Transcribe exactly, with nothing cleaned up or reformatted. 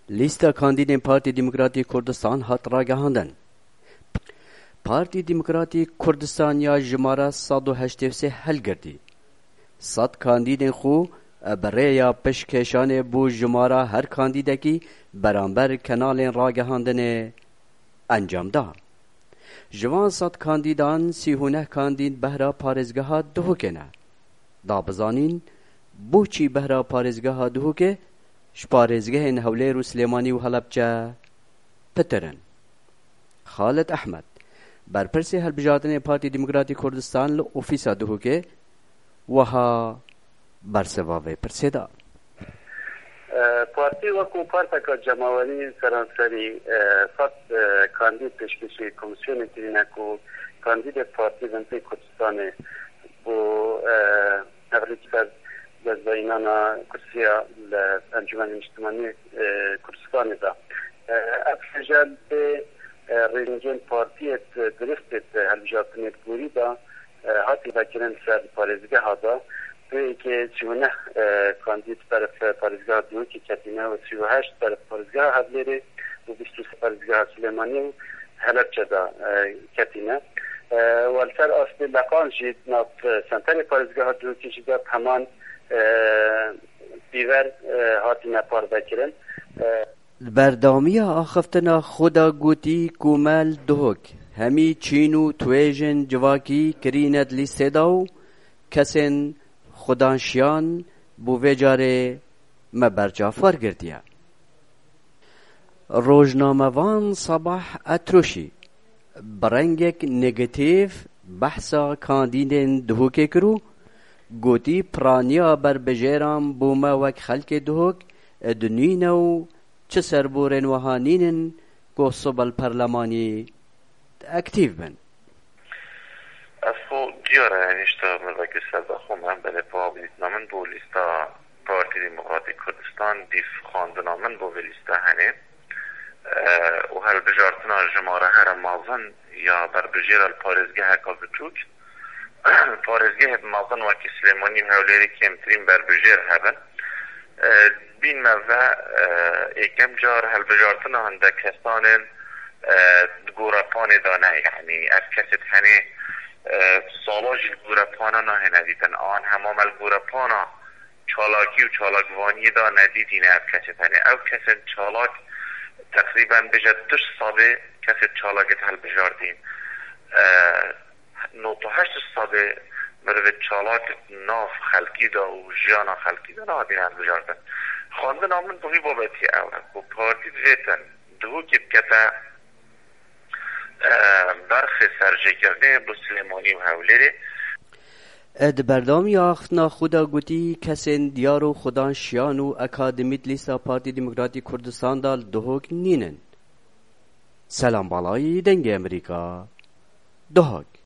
لیستا کاندیدین پارتی دموکراتی کردستان هات راگهاندن. پارتی دموکراتی کردستان یا جماره صد و هشتاد و سه هلگردی. صد کاندیدین خو برای یا پشکشان بو جماره هر کاندیدکی برانبر کنال راگهاندن انجام دا. جوان صد کاندیدان سیهونه کاندید بهرا پارزگاه دهوکنه. دا بزانین بو چی بهرا پارزگاه دهوکه شپارزگاه این هولی رو سلیمانی و حلبچه پترن. خالد احمد برپرسی هلبجاردن پارتی دموکراتی کردستان لعفیسا دهوکه وها برسواوه پرسیدا. پارتی وکو پارتکا جماوانی سرانسری صد کاندید تشکیشی کمیسیون ترینکو کاندید پارتی بنده کردستان بو نغلیک بر جزاینانا کرسیا لانجمن اجتماعی کردستان دا افجال به رنجن پارتیت درستت هلبجاردن گوری دا هاتی بکنن سر پارزگاه ها دا به که سی و نه کاندید طرف پارزگاه دو که کتینه و سی و هشت طرف پارزگاه هدلیره و بیست و سه پارزگاه سلیمانی و هلبچه دا کتینه والسر اصلی لقان جید ناف سنتر پارزگاه دو که جدا همان بیور هاتی نپار بکرن. بردامی آخفتنا خدا گوتی کومل دهک همی چینو تویجن جواکی کریند لیسته داو کسین خدانشیان بو وجاره مبرجافار گردیا. روزنامه‌وان صباح اتروشی برنگک نگاتیف بحثا کاندیدین دهوکه کرو گوتی پرانیا بر بجیرام بوما وک خلک دهوک دنینو چه سربورن وهانینن کو صبل پرلمانی اکتیو بن. افو دیاره اینشتا مروکی سربخوم هم بله پا بیدنامن بو لیستا پارتی دموکراتی کردستان دیف خواندنامن بو لیستا هنه و هل بجارتنا جماره هر مازن یا بر بجیر الپارزگه هکا بچوک پارزگه مازن وکی سلیمانی هولیری کمترین بر بجیر هبن بین موه ایکم جار هل بجارتنا هنده کسانن گورپان دانه یعنی از کست هنه سالاج الگورپانا نه ندیدن آن همام الگورپانا چالاکی و چالاکوانی دا ندیدین از کست هنه او کسن چالاک تقریبا بجد دش سابه کسد چالاکت هل بجاردین نوتو هشت سابه مروه چالاک ناف خلکی دا و جیانا خلکی دا نادین هل بجاردن خواندن آمن بوی بابتی اولا و پارتی دویتن دو که بکتا برخ سرجه کرده با سلیمانی و حوله اد بردامی آختنا خدا گوتی کسین دیارو خدان شیانو اکادمیت لیستا پارتی دموکراتی کردستان دال دهوک نینن. سلام بالای دنگ امریکا دهوک